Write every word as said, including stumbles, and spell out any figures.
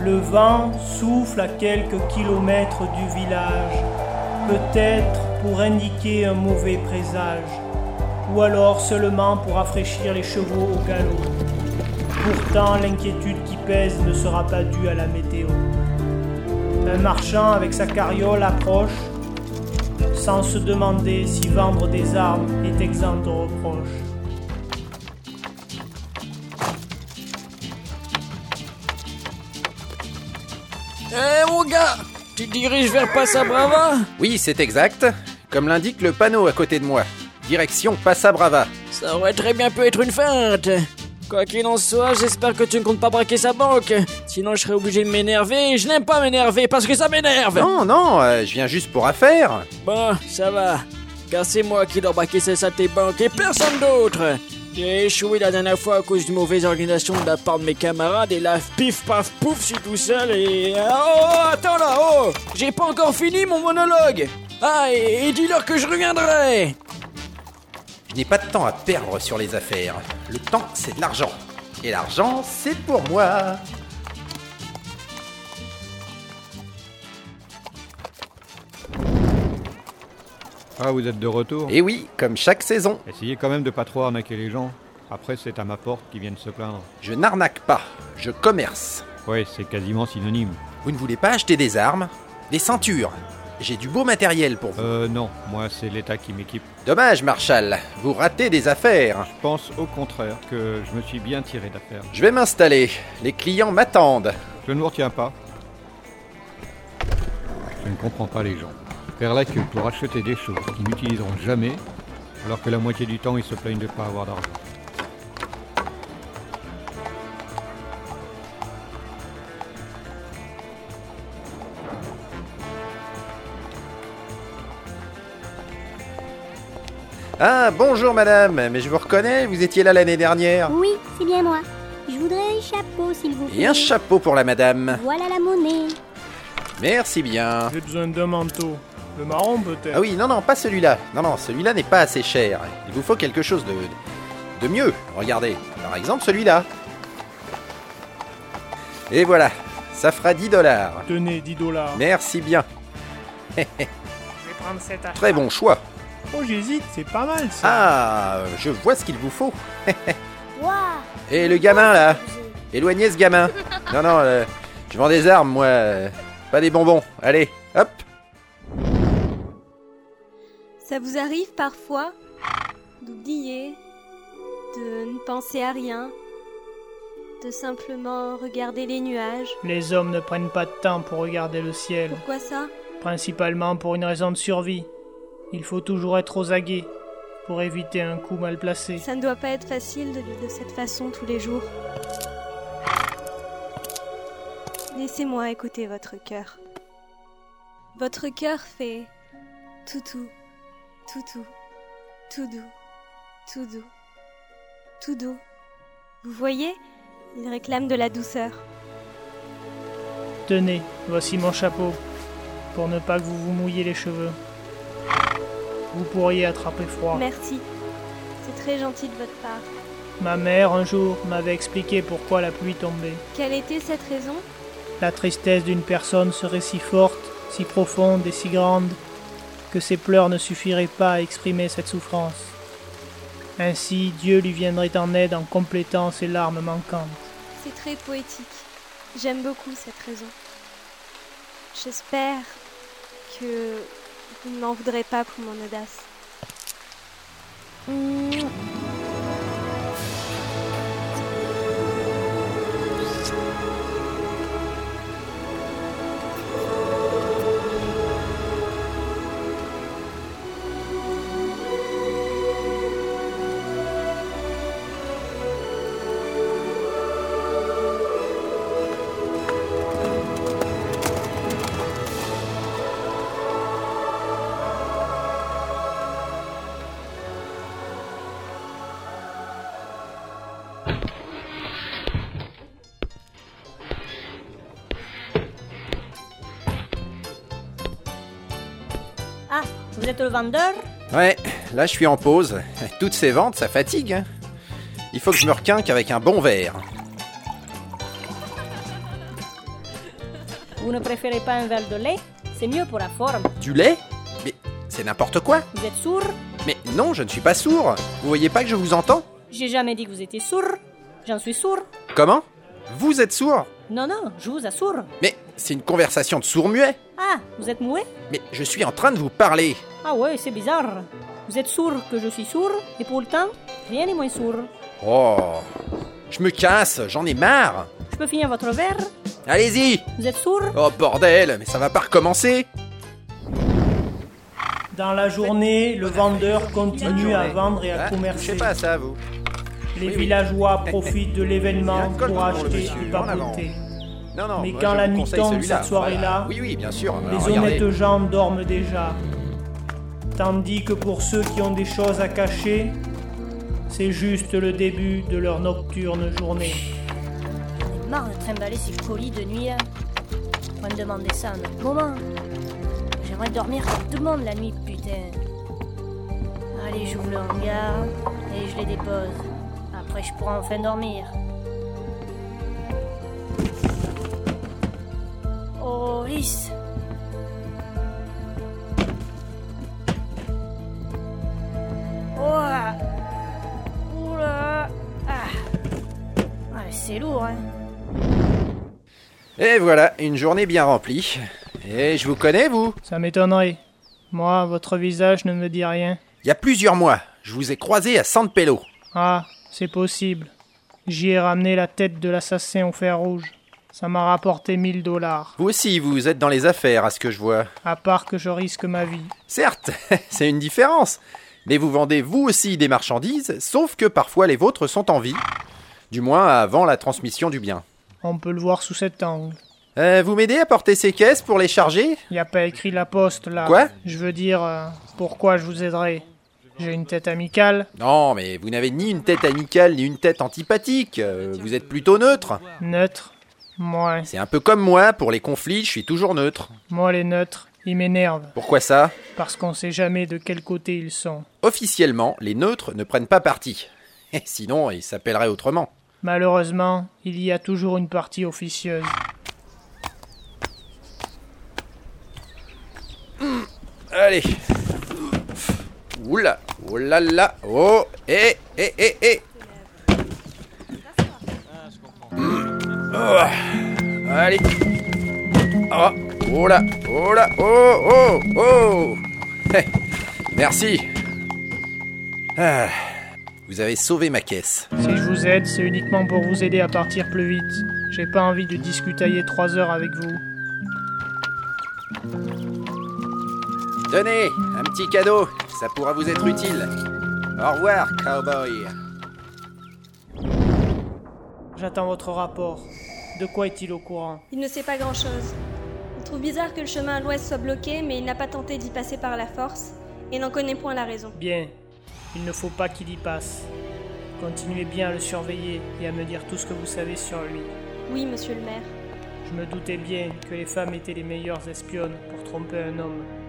Le vent souffle à quelques kilomètres du village, peut-être pour indiquer un mauvais présage, ou alors seulement pour rafraîchir les chevaux au galop. Pourtant, l'inquiétude qui pèse ne sera pas due à la météo. Un marchand avec sa carriole approche, sans se demander si vendre des armes est exempt de reproches. Hé hey, mon gars, tu te diriges vers Passa Brava ? Oui, c'est exact, comme l'indique le panneau à côté de moi. Direction Passa Brava. Ça aurait très bien pu être une feinte. Quoi qu'il en soit, j'espère que tu ne comptes pas braquer sa banque. Sinon, je serais obligé de m'énerver et je n'aime pas m'énerver parce que ça m'énerve. Non, non, euh, je viens juste pour affaire. Bon, ça va. Car c'est moi qui dois braquer cette saleté banque et personne d'autre. J'ai échoué la dernière fois à cause d'une mauvaise organisation de la part de mes camarades et là, pif paf pouf, je suis tout seul et... Oh, attends là, oh, j'ai pas encore fini mon monologue. Ah, et, et dis-leur que je reviendrai. Je n'ai pas de temps à perdre sur les affaires. Le temps, c'est de l'argent. Et l'argent, c'est pour moi. Ah, vous êtes de retour ? Et oui, comme chaque saison. Essayez quand même de pas trop arnaquer les gens. Après, c'est à ma porte qu'ils viennent se plaindre. Je n'arnaque pas, je commerce. Ouais, c'est quasiment synonyme. Vous ne voulez pas acheter des armes ? Des ceintures ? J'ai du beau matériel pour vous. Euh, non, moi, c'est l'État qui m'équipe. Dommage, Marshall, vous ratez des affaires. Je pense au contraire que je me suis bien tiré d'affaire. Je vais m'installer, les clients m'attendent. Je ne vous retiens pas. Je ne comprends pas les gens. Faire la queue pour acheter des choses qu'ils n'utiliseront jamais, alors que la moitié du temps, ils se plaignent de ne pas avoir d'argent. Ah, bonjour madame, mais je vous reconnais, vous étiez là l'année dernière. Oui, c'est bien moi. Je voudrais un chapeau, s'il vous plaît. Et un chapeau pour la madame. Voilà la monnaie. Merci bien. J'ai besoin d'un manteau. Le marron peut-être. Ah oui, non, non, pas celui-là. Non, non, celui-là n'est pas assez cher. Il vous faut quelque chose de, de mieux. Regardez, par exemple celui-là. Et voilà, ça fera dix dollars. Tenez, dix dollars. Merci bien. Je vais prendre cet achat. Très bon choix. Oh, j'hésite, c'est pas mal ça. Ah, je vois ce qu'il vous faut. Waouh. Et le gamin là, éloignez ce gamin. Non, non, euh, je vends des armes, moi. euh, Pas des bonbons. Allez, hop. Ça vous arrive parfois d'oublier, de ne penser à rien, de simplement regarder les nuages? Les hommes ne prennent pas de temps pour regarder le ciel. Pourquoi ça? Principalement pour une raison de survie. Il faut toujours être aux aguets pour éviter un coup mal placé. Ça ne doit pas être facile de vivre de cette façon tous les jours. Laissez-moi écouter votre cœur. Votre cœur fait tout tout, tout tout, tout doux, tout doux, tout doux. Vous voyez, il réclame de la douceur. Tenez, voici mon chapeau, pour ne pas que vous vous mouilliez les cheveux. Vous pourriez attraper froid. Merci, c'est très gentil de votre part. Ma mère, un jour, m'avait expliqué pourquoi la pluie tombait. Quelle était cette raison? La tristesse d'une personne serait si forte, si profonde et si grande, que ses pleurs ne suffiraient pas à exprimer cette souffrance. Ainsi, Dieu lui viendrait en aide en complétant ses larmes manquantes. C'est très poétique. J'aime beaucoup cette raison. J'espère que vous ne m'en voudrez pas pour mon audace. Mmh. Ah, vous êtes le vendeur? Ouais, là je suis en pause. Toutes ces ventes, ça fatigue. Hein. Il faut que je me requinque avec un bon verre. Vous ne préférez pas un verre de lait? C'est mieux pour la forme. Du lait? Mais c'est n'importe quoi. Vous êtes sourd? Mais non, je ne suis pas sourd. Vous voyez pas que je vous entends? J'ai jamais dit que vous étiez sourd. J'en suis sourd. Comment? Vous êtes sourd? Non, non, je vous assure. Mais c'est une conversation de sourd-muet. Ah, vous êtes muet? Mais je suis en train de vous parler. Ah ouais, c'est bizarre. Vous êtes sourd que je suis sourd, et pourtant, rien n'est moins sourd. Oh, je me casse, j'en ai marre. Je peux finir votre verre? Allez-y. Vous êtes sourd? Oh bordel, mais ça va pas recommencer. Dans la journée, le vendeur continue à vendre et à Ah, commercer. touchez pas à ça, vous. Les Oui, oui. villageois profitent de l'événement Alcool pour pour le acheter monsieur, et en avant. papoter. Non, non, Mais moi, quand je la vous nuit conseille tombe celui-là. cette soirée-là, Voilà. Oui, oui, bien sûr. Les Alors, regardez. honnêtes gens dorment déjà. Tandis que pour ceux qui ont des choses à cacher, c'est juste le début de leur nocturne journée. J'en ai marre de trimballer ces colis de nuit. Là. Faut me demander ça à un autre moment. J'aimerais dormir comme tout le monde la nuit, putain. Allez, j'ouvre le hangar et je les dépose. Après, je pourrai enfin dormir. Oh, lisse. Oh. Oula. Ah. Ouais, c'est lourd, hein. Et voilà, une journée bien remplie. Et je vous connais, vous? Ça m'étonnerait. Moi, votre visage ne me dit rien. Il y a plusieurs mois, je vous ai croisé à San Pelo. Ah, c'est possible. J'y ai ramené la tête de l'assassin au fer rouge. Ça m'a rapporté mille dollars. Vous aussi, vous êtes dans les affaires, à ce que je vois. À part que je risque ma vie. Certes, c'est une différence. Mais vous vendez vous aussi des marchandises, sauf que parfois les vôtres sont en vie. Du moins avant la transmission du bien. On peut le voir sous cet angle. Euh, vous m'aidez à porter ces caisses pour les charger? Y a pas écrit la poste, là. Quoi? Je veux dire, euh, pourquoi je vous aiderai? J'ai une tête amicale. Non, mais vous n'avez ni une tête amicale, ni une tête antipathique. Euh, vous êtes plutôt neutre. Neutre. Moi. C'est un peu comme moi, pour les conflits, je suis toujours neutre. Moi, les neutres, ils m'énervent. Pourquoi ça? Parce qu'on sait jamais de quel côté ils sont. Officiellement, les neutres ne prennent pas parti. Sinon, ils s'appelleraient autrement. Malheureusement, il y a toujours une partie officieuse. Allez. Oula, oula là, oh, eh, eh, eh, eh. Oh, allez. Oh, oh là, oh là, oh, oh, oh. Eh, merci. Ah, vous avez sauvé ma caisse. Si je vous aide, c'est uniquement pour vous aider à partir plus vite. J'ai pas envie de discutailler trois heures avec vous. Tenez, un petit cadeau, ça pourra vous être utile. Au revoir, cowboy. J'attends votre rapport. De quoi est-il au courant? Il ne sait pas grand-chose. Il trouve bizarre que le chemin à l'ouest soit bloqué, mais il n'a pas tenté d'y passer par la force, et n'en connaît point la raison. Bien. Il ne faut pas qu'il y passe. Continuez bien à le surveiller et à me dire tout ce que vous savez sur lui. Oui, monsieur le maire. Je me doutais bien que les femmes étaient les meilleures espionnes pour tromper un homme.